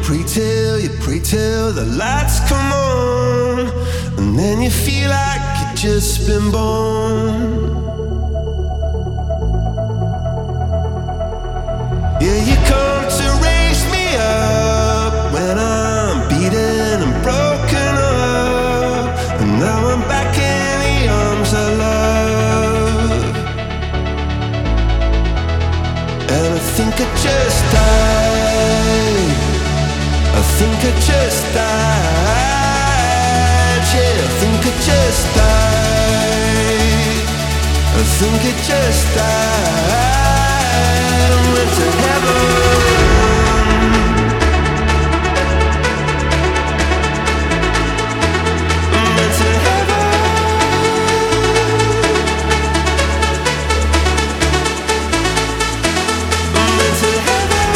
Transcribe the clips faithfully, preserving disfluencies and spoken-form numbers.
pray till, you pray till the lights come on, and then you feel like you've just been born. Yeah, you come to raise me up when I'm beaten and broken up, and now I'm back in the arms of love. And I think I just died, I think I just died, yeah, I think I just died, I think I just died. I went to heaven. I went to heaven. I went to heaven.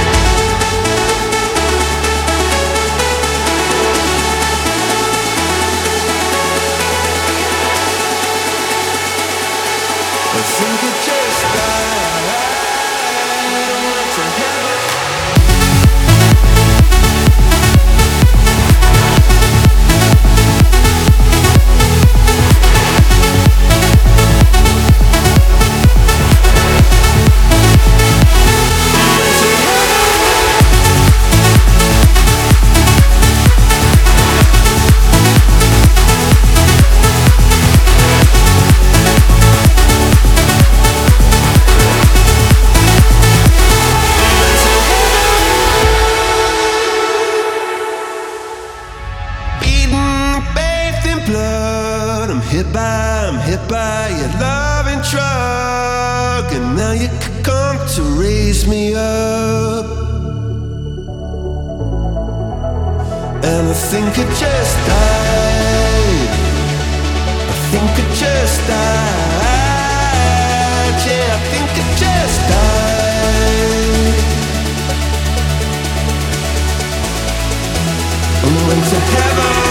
I think it just died. I went to heaven. Blood, I'm hit by, I'm hit by your loving drug, and now you come to raise me up. And I think I just died, I think I just died, yeah, I think I just died. I went to heaven.